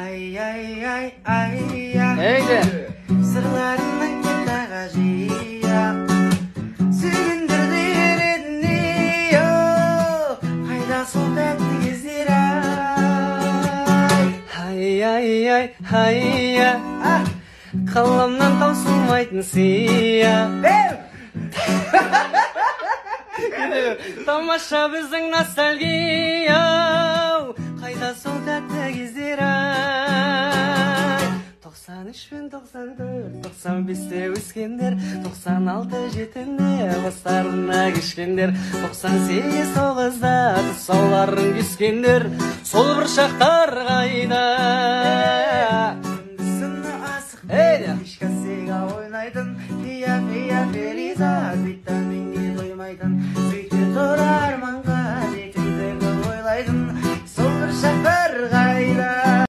Ай, ай, ай, ай, ай. Әйді. Сырларының кеттаға жия. Сүйгендерді ередіне, қайда сол тәтті кездер ай. Ай, ай, ай, ай, ай. Қаламнан таусылмайтын сия. Тамаша біздің ностальгия, қайда сол тәтті кездер ай. 93 пен 94, 95-те өскендер, 96 жетінде бастарына кешкендер, 98 9-да тұсауларын кескендер, сол бір шақтар қайда